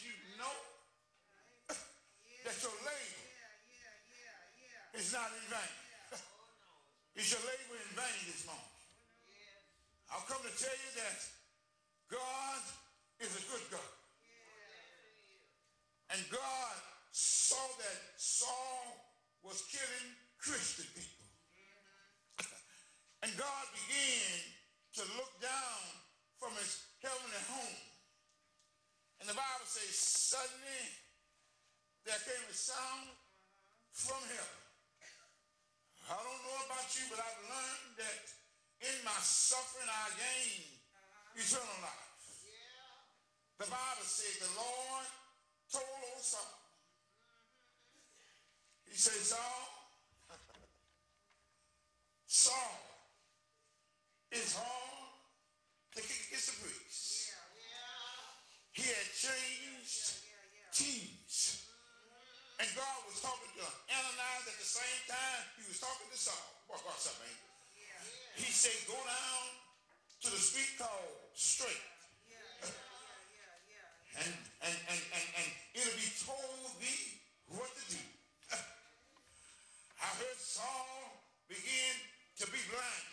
you know that your labor is not in vain. Is your labor in vain this morning? I've come to tell you that God is a good God. And God saw that Saul was killing Christian people. And God began to look down from his heavenly home. And the Bible says, suddenly there came a sound from heaven. I don't know about you, but I've learned that in my suffering I gain eternal life. The Bible says the Lord told old Saul, he said, Saul, it's hard to kick against the pricks. He had changed teams. And God was talking to Ananias at the same time he was talking to Saul. What's up, man? He said, go down to the street called Straight. And it'll be told thee what to do. I heard Saul begin to be blinded.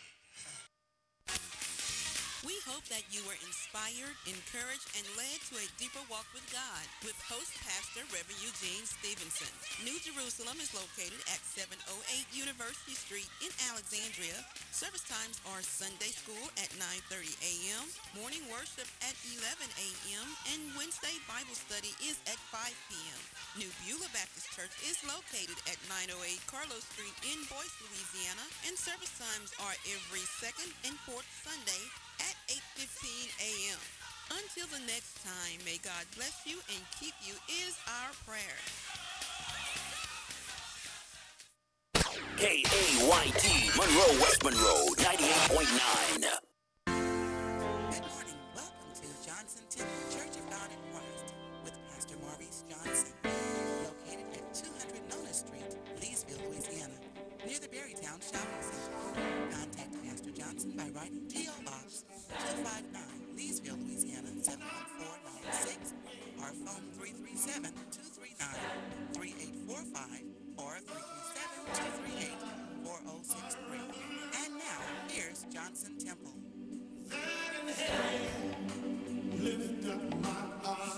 We hope that you were inspired, encouraged, and led to a deeper walk with God with host pastor Reverend Eugene Stevenson. New Jerusalem is located at 708 University Street in Alexandria. Service times are Sunday school at 9:30 a.m., morning worship at 11 a.m., and Wednesday Bible study is at 5 p.m. New Beulah Baptist Church is located at 908 Carlos Street in Boyce, Louisiana, and service times are every second and fourth Sunday at 8:15 a.m. Until the next time, may God bless you and keep you is our prayer. KAYT, Monroe, West Monroe, 98.9. Good morning. Welcome to Johnson Temple Church of God in Christ with Pastor Maurice Johnson, located at 200 Nona Street, Leesville, Louisiana, near the Berrytown Shopping Center. Contact Pastor Johnson by writing P.O. Box 259, Leesville, Louisiana, 71496, or phone 337-239-3845 or 337-238-4063. And now, here's Johnson Temple. Lift up my eyes.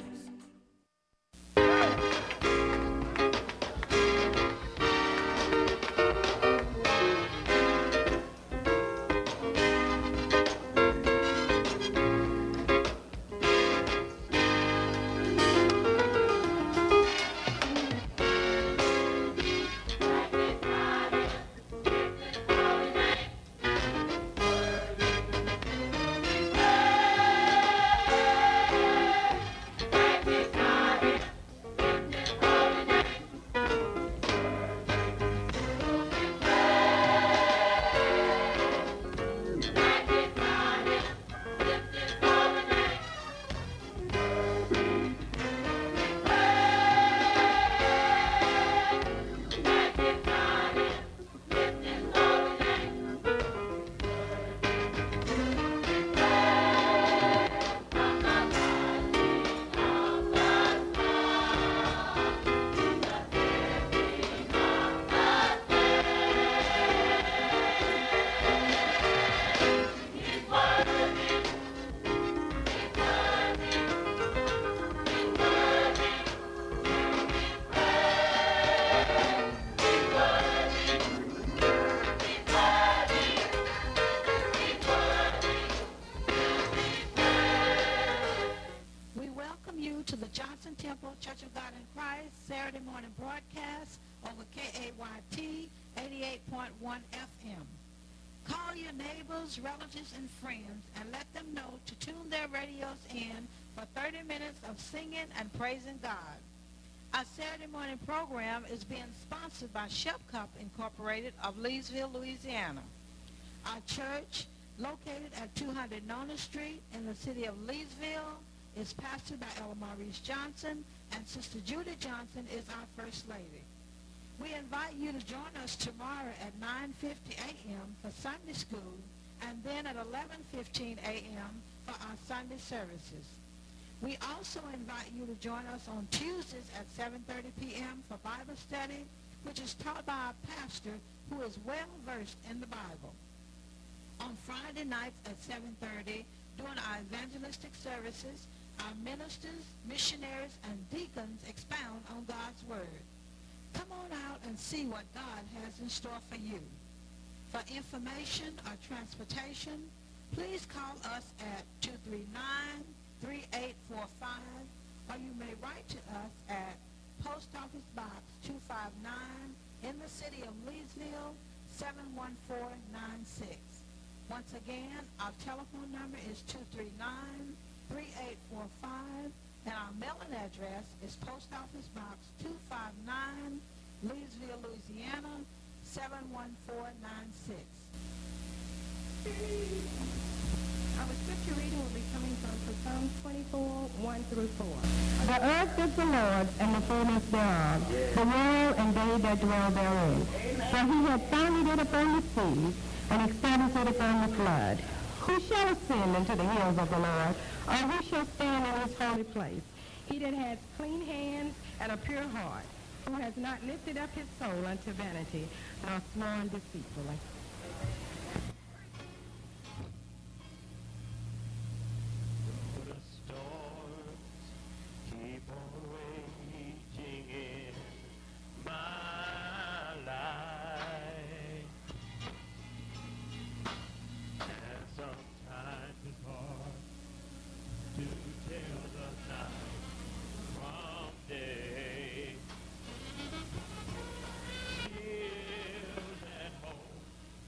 Church of God in Christ, Saturday morning broadcast over KAYT 88.1 FM. Call your neighbors, relatives, and friends and let them know to tune their radios in for 30 minutes of singing and praising God. Our Saturday morning program is being sponsored by Shep Cup Incorporated of Leesville, Louisiana. Our church, located at 200 Nona Street in the city of Leesville, is pastored by Ella Maurice Johnson, and Sister Judy Johnson is our First Lady. We invite you to join us tomorrow at 9:50 a.m. for Sunday school, and then at 11:15 a.m. for our Sunday services. We also invite you to join us on Tuesdays at 7:30 p.m. for Bible study, which is taught by our pastor who is well versed in the Bible. On Friday nights at 7:30, during our evangelistic services, our ministers, missionaries, and deacons expound on God's Word. Come on out and see what God has in store for you. For information or transportation, please call us at 239-3845, or you may write to us at Post Office Box 259 in the city of Leesville, 71496. Once again, our telephone number is 239-3845, and our mailing address is Post Office Box 259, Leesville, Louisiana, 71496. Our scripture reading will be coming from Psalm 24, 1 through 4. The earth is the Lord's and the fullness thereof, the world and they that dwell therein. For he hath founded it upon the seas, and established it upon the flood. Who shall ascend into the hills of the Lord, or who shall stand in his holy place? He that has clean hands and a pure heart, who has not lifted up his soul unto vanity, nor sworn deceitfully. The storms keep on raging in my life, and sometimes it's hard to tell the night from day. Still that hope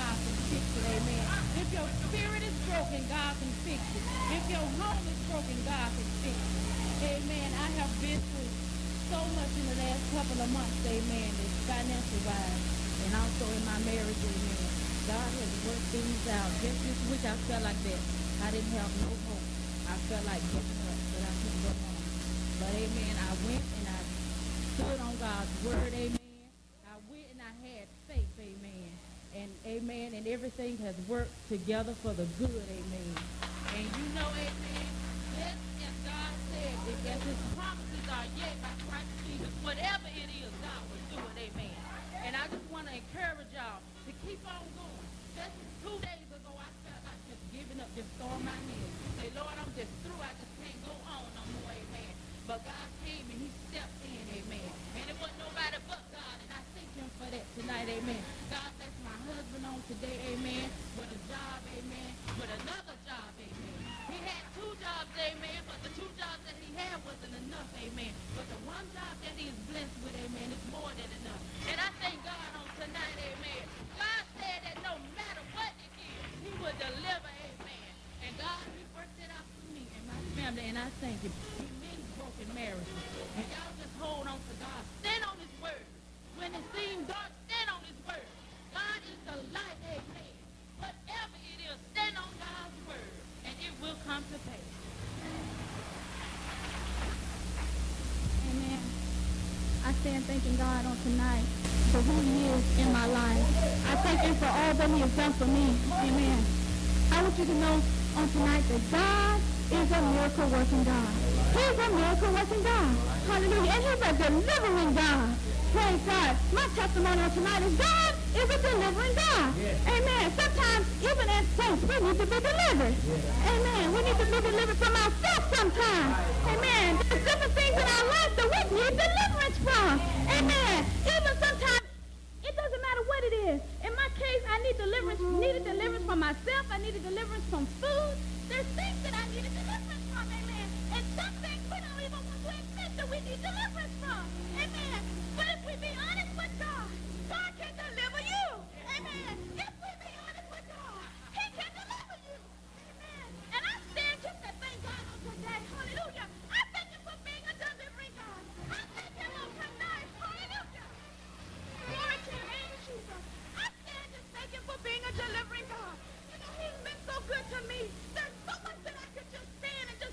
God can fix it, amen. If your spirit is broken, God can fix it. If your home is broken, God can fix it. Amen. I have been through so much in the last couple of months, amen, financial wise, and also in my marriage, amen. God has worked things out. Just this week I felt like that. I didn't have no hope. I felt like giving up, but I couldn't go on. But amen, I went and I stood on God's word, amen. I went and I had faith, amen. And amen, and everything has worked together for the good, amen. And you know, amen, just as God said, as his promises are yet by Christ Jesus, whatever it is, God will do it, amen. And I just want to encourage y'all to keep on going. Just 2 days ago, I felt like just giving up, just throwing my hands. Say, Lord, I'm just through. I just can't go on no more, amen. But God came and he stepped in, amen. And it wasn't nobody but God. And I thank him for that tonight, amen. God bless my husband on today, amen. With a job, amen. With another job, amen. He had 2 jobs, amen. But the 2 jobs that he had wasn't enough, amen. But the one job that he is blessed with, amen, is more than enough. And I thank God on tonight, amen. God said that no matter what it is, he will deliver, amen. And God, he worked it out for me and my family, and I thank him. He mends broken marriages. And y'all just hold on to God. Stand on his word. When it seems dark, stand on his word. God is the light, amen. Whatever it is, stand on God's word, and it will come to pass. Amen. I stand thanking God on tonight for who he is in my life. I thank him for all that he has done for me. Amen. I want you to know on tonight that God is a miracle working God. He's a miracle working God. Hallelujah. And he's a delivering God. Praise God. My testimony on tonight is God is a delivering God. Amen. Sometimes, even as saints, we need to be delivered. Amen. We need to be delivered from ourselves sometimes. Amen. There's different things in our life that we need deliverance from. Amen. Even sometimes, it doesn't matter what it is. In my case, I needed deliverance from myself. I needed deliverance from food. There's things that I needed deliverance from. Amen. And some things we don't even want to admit that we need deliverance from. Amen. But if we be honest with God, God can deliver you. Amen. If we be honest with God, he can deliver you. Amen. And I stand just to thank God on today. Hallelujah. I thank him for being a delivering God. I thank him on tonight. Hallelujah. Glory to your name, Jesus. I stand just thank him for being a delivering God. You know, he's been so good to me. There's so much that I could just stand and just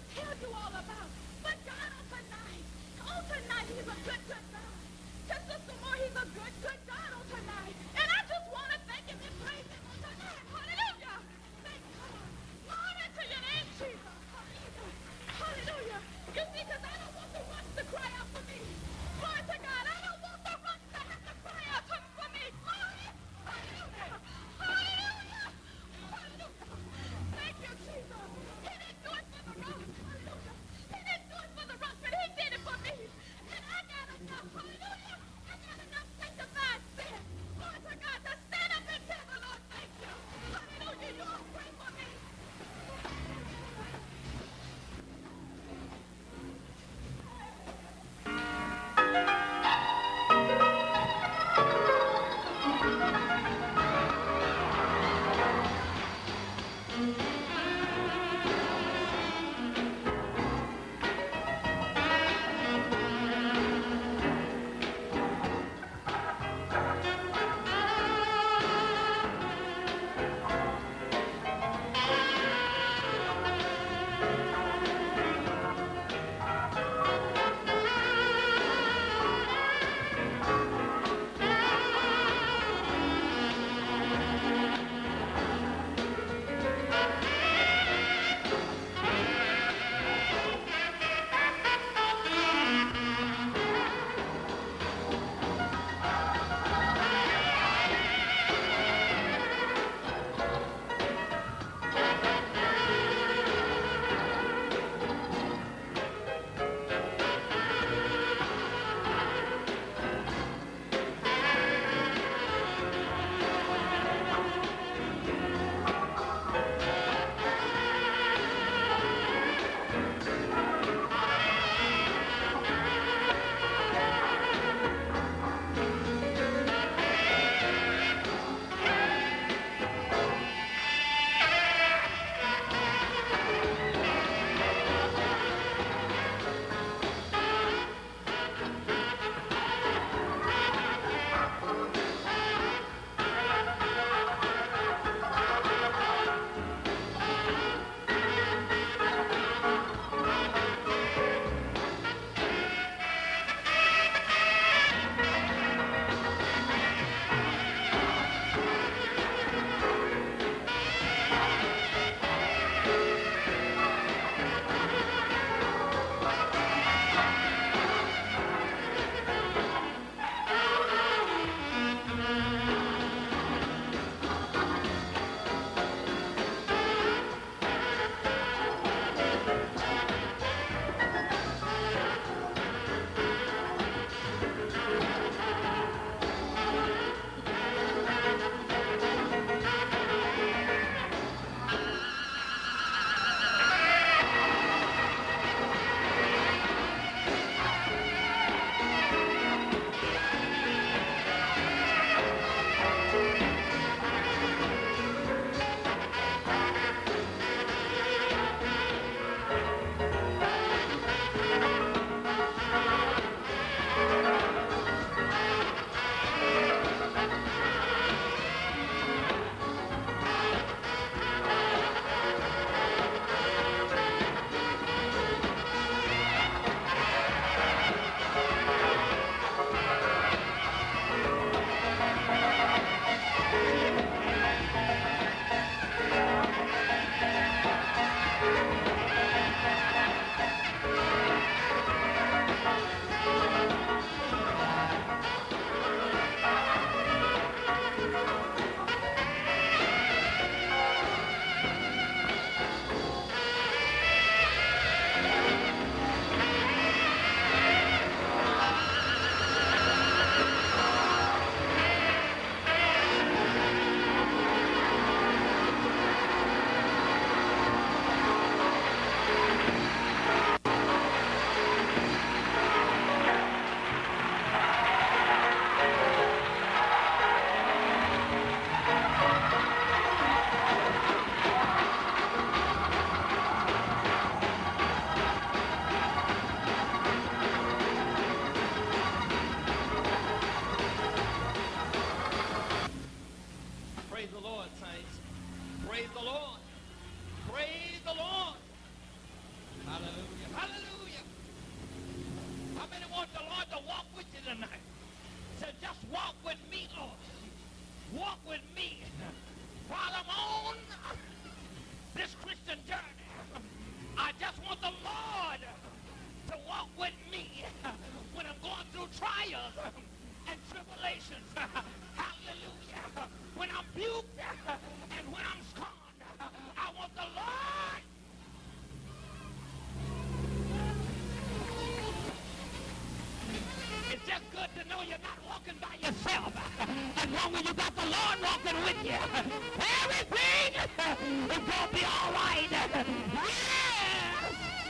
as long as you got the Lord walking with you, everything is going to be all right. Yes!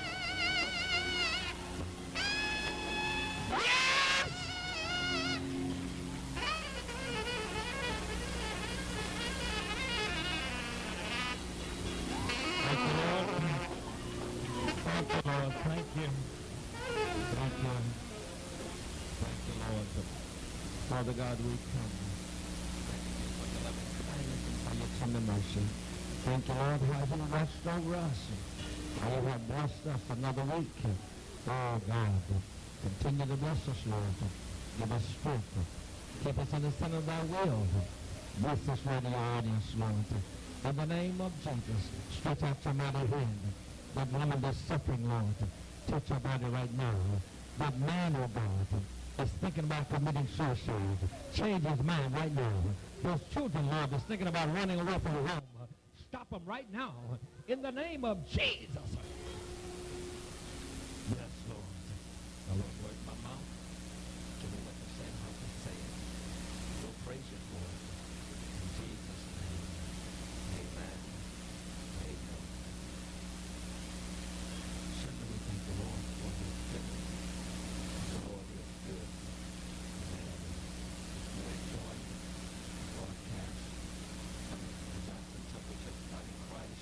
Yes! Thank you, Lord. Thank you, Lord. Thank you. Thank you. Thank you, Lord. Father God, we come. Thank you for your loving kindness and for your tender mercy. Thank you, Lord, how you watched over us. How you have blessed us another week. Oh, God, continue to bless us, Lord. Give us strength. Keep us in the center of thy will. Bless this radio audience, Lord. In the name of Jesus, stretch out your mighty hand. That woman that's suffering, Lord, touch her body right now. That man, oh God, is thinking about committing suicide. Change his mind right now. Those children, Lord, that's thinking about running away from home. Stop them right now. In the name of Jesus. Yes, Lord. The Lord, word my mouth. Give me what to say and how to say it. We'll praise you for it. In Jesus' name. Amen. Amen. Certainly we thank the Lord for his goodness. The Lord is good. Amen. We enjoy the broadcast coming from the Johnson Temple Church of God in Christ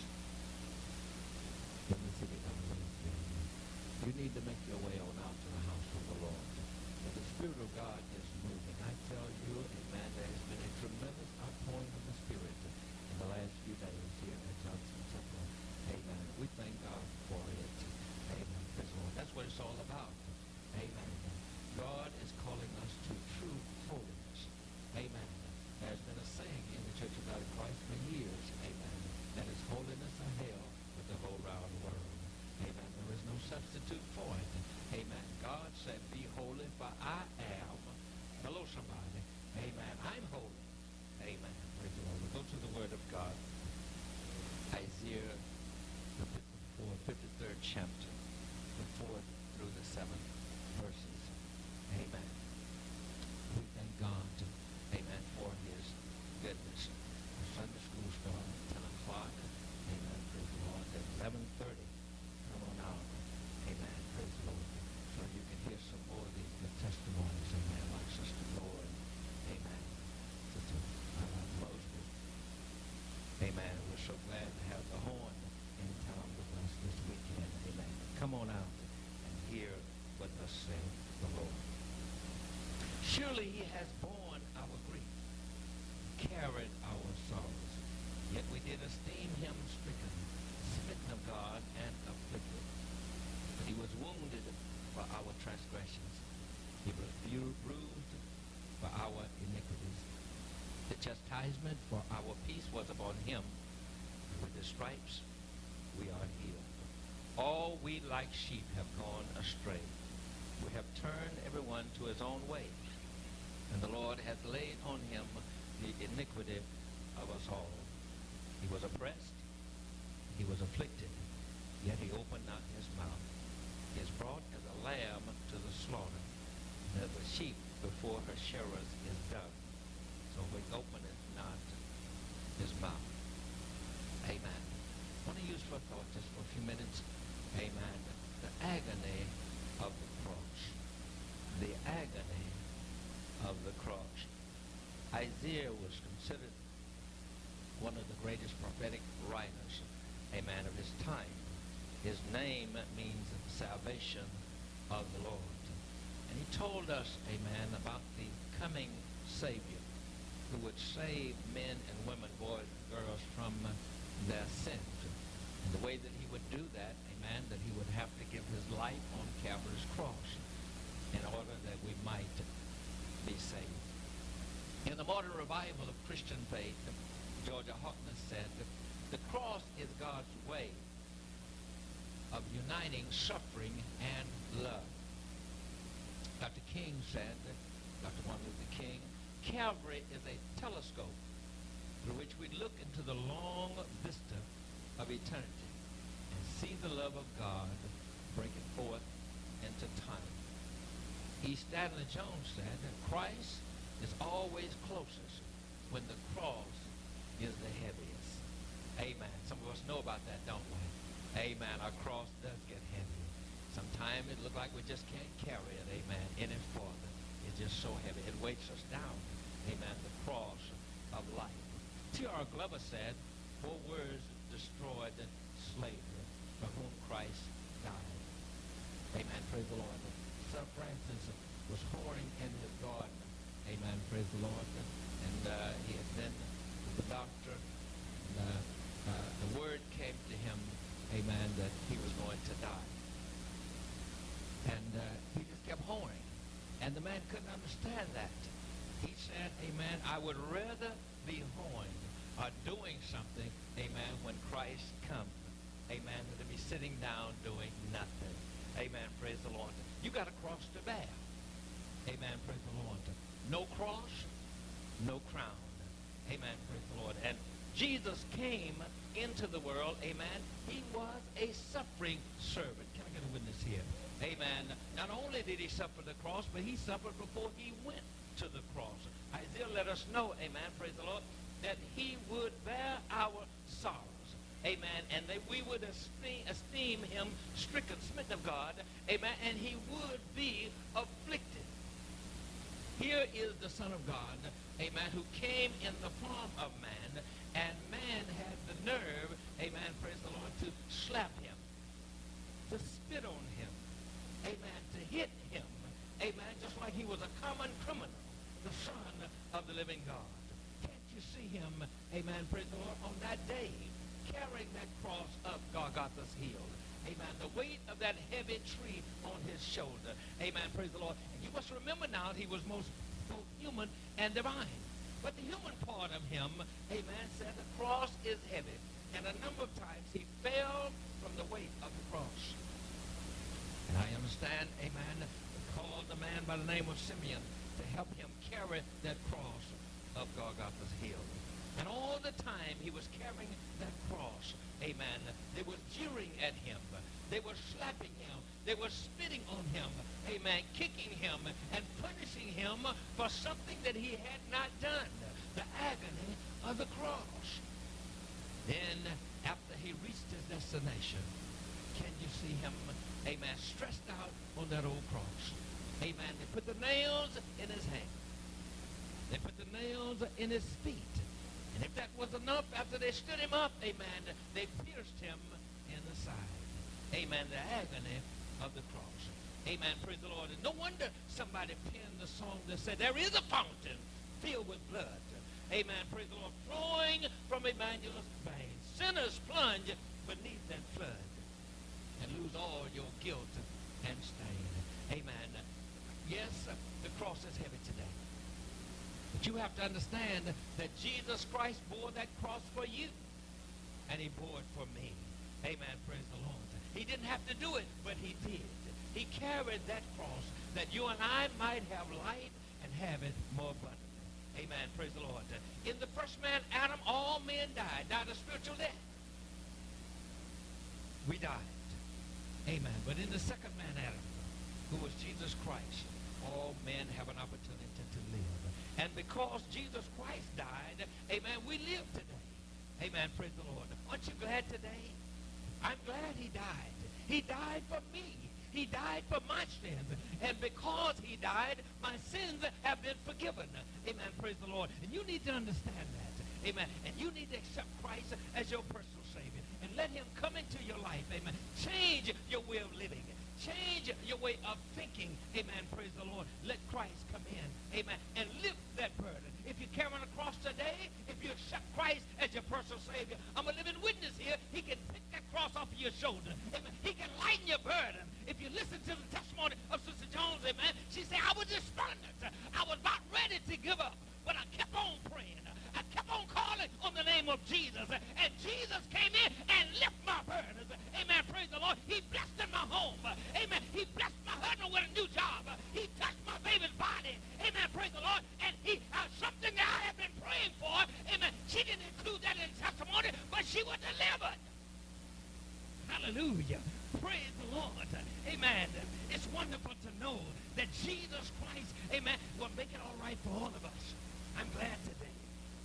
in the city of Louisville. You need to make your way on out to the house of the Lord. And the Spirit of God is moving. I tell you, amen, there has been a tremendous outpouring of the Spirit in the last few days here at Johnson Temple. Amen. We thank God for it. Amen. Praise the Lord. That's what it's all about. Amen. God is calling us to true holiness. Amen. There's been a saying in the Church of God in Christ for years. Amen. That is holiness or hell with the whole round world. Amen. There is no substitute for it. Amen. God said, be holy, for I am. Hello, somebody. Amen. I'm holy. Amen. Praise the Lord. We'll go to the Word of God. Isaiah, the 53rd chapter, the 4th through the 7th verses. Amen. We thank God, amen, for his goodness. The Sunday school starts at 10 o'clock. Amen. Praise the Lord. At 11:30. Come on out. Amen. Praise the Lord. So you can hear some more of these good testimonies. Amen. Like Sister Lord. Amen. Sister Mosby. Amen. We're so glad to have the horn in town with us this weekend. Amen. Come on out and hear what thus saith the Lord. Surely he has borne our grief, carried our sorrows. Yet we did esteem him stricken, smitten of God, and afflicted. But he was wounded for our transgressions. He was bruised for our iniquities. The chastisement for our peace was upon him. With his stripes we are healed. All we like sheep have gone astray. We have turned everyone to his own way. And the Lord hath laid on him the iniquity of us all. He was oppressed, he was afflicted, yet he opened not his mouth. He is brought as a lamb to the slaughter, and as a sheep before her shearers is dumb, so he openeth not his mouth. Amen. I want to use for thought just for a few minutes. Amen. The agony of the cross. The agony of the cross. Isaiah was considered one of the greatest prophetic writers, amen, of his time. His name means salvation of the Lord. And he told us, amen, about the coming Savior who would save men and women, boys and girls from their sins. And the way that he would do that, amen, that he would have to give his life on Calvary's cross in order that we might be saved. In the modern revival of Christian faith, Georgia Harkness said, the cross is God's way of uniting suffering and love. Dr. King said, Dr. Martin Luther King, Calvary is a telescope through which we look into the long vista of eternity and see the love of God breaking forth into time. E. Stanley Jones said that Christ is always closest when the cross is the heaviest. Amen. Some of us know about that, don't we? Amen. Our cross does get heavy. Sometimes it looks like we just can't carry it, amen, any further. It's just so heavy. It weights us down, amen, the cross of life. T.R. Glover said, 4 words destroyed slavery, for whom Christ died. Amen, praise the Lord. Sir Francis was whoring in his garden. Amen, praise the Lord. And he had been to the doctor. And, the word came to him, amen, that he was going to die. And he just kept whoring. And the man couldn't understand that. He said, amen, I would rather be whoring or doing something, amen, when Christ comes, amen, than to be sitting down doing nothing. Amen, praise the Lord. You got a cross to bear. Amen, praise the Lord. No cross, no crown. Amen, praise the Lord. And Jesus came into the world, amen. He was a suffering servant. Can I get a witness here? Amen. Not only did he suffer the cross, but he suffered before he went to the cross. Isaiah let us know, amen, praise the Lord, that he would bear our sorrows. Amen. And that we would esteem him stricken, smitten of God. Amen. And he would be afflicted. Here is the Son of God, amen, who came in the form of man, and man had the nerve, amen, praise the Lord, to slap him, to spit on him, amen, to hit him, amen, just like he was a common criminal, the Son of the living God. Can't you see him, amen, praise the Lord, on that day, carrying that cross up Golgotha's hill. Amen. The weight of that heavy tree on his shoulder. Amen. Praise the Lord. And you must remember now he was both human and divine. But the human part of him, amen, said the cross is heavy. And a number of times he fell from the weight of the cross. And I understand, amen, called a man by the name of Simeon to help him carry that cross up Golgotha's hill. And all the time he was carrying that cross, amen, they were jeering at him. They were slapping him. They were spitting on him, amen, kicking him and punishing him for something that he had not done, the agony of the cross. Then, after he reached his destination, can you see him, amen, stressed out on that old cross? Amen. They put the nails in his hands. They put the nails in his feet. And if that was enough, after they stood him up, amen, they pierced him in the side. Amen, the agony of the cross. Amen, praise the Lord. And no wonder somebody penned the song that said, there is a fountain filled with blood. Amen, praise the Lord, flowing from Emmanuel's veins. Sinners plunge beneath that flood and lose all your guilt and stain. Amen. Yes, the cross is heavy today. But you have to understand that Jesus Christ bore that cross for you. And he bore it for me. Amen. Praise the Lord. He didn't have to do it, but he did. He carried that cross that you and I might have life and have it more abundantly. Amen. Praise the Lord. In the first man, Adam, all men died a spiritual death. We died. Amen. But in the second man, Adam, who was Jesus Christ, all men have an opportunity to live. And because Jesus Christ died, amen, we live today. Amen, praise the Lord. Aren't you glad today? I'm glad he died. He died for me. He died for my sins. And because he died, my sins have been forgiven. Amen, praise the Lord. And you need to understand that. Amen. And you need to accept Christ as your personal Savior. And let him come into your life. Amen. Change your way of living. Change your way of thinking. Amen. Praise the Lord. Let Christ come in. Amen. And lift that burden. If you're carrying a cross today, if you accept Christ as your personal Savior, I'm a living witness here. He can pick that cross off of your shoulder. Amen. He can lighten your burden. If you listen to the testimony of Sister Jones, amen, she said, I was despondent. I was about ready to give up. But I kept on praying. I kept on calling on the name of Jesus. And Jesus came in and lifted my burdens. Amen. Praise the Lord. He blessed in my home. Amen. He blessed my husband with a new job. He touched my baby's body. Amen. Praise the Lord. And he something that I have been praying for. Amen. She didn't include that in the testimony, but she was delivered. Hallelujah. Praise the Lord. Amen. It's wonderful to know that Jesus Christ, amen, will make it all right for all of us. I'm glad today.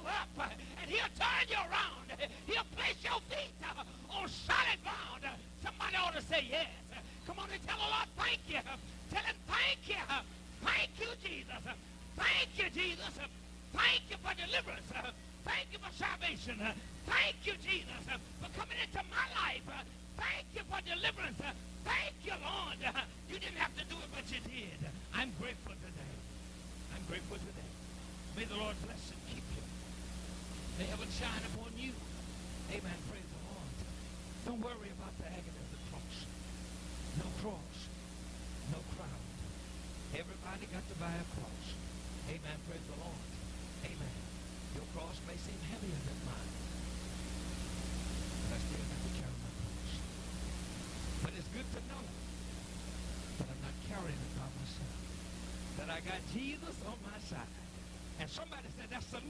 up, and he'll turn you around. He'll place your feet on solid ground. Somebody ought to say yes. Come on and tell the Lord, thank you. Tell him, thank you. Thank you, Jesus. Thank you, Jesus. Thank you for deliverance. Thank you for salvation. Thank you, Jesus, for coming into my life. Thank you for deliverance. Thank you, Lord. You didn't have to do it, but you did. I'm grateful today. I'm grateful today. May the Lord bless and keep you. May heaven shine upon you. Amen. Praise the Lord. Don't worry about the agony of the cross. No cross. No crown. Everybody got to buy a cross. Amen. Praise the Lord. Amen. Your cross may seem heavier than mine, but I still got to carry my cross. But it's good to know that I'm not carrying it by myself, that I got Jesus on my side. And somebody said, that's the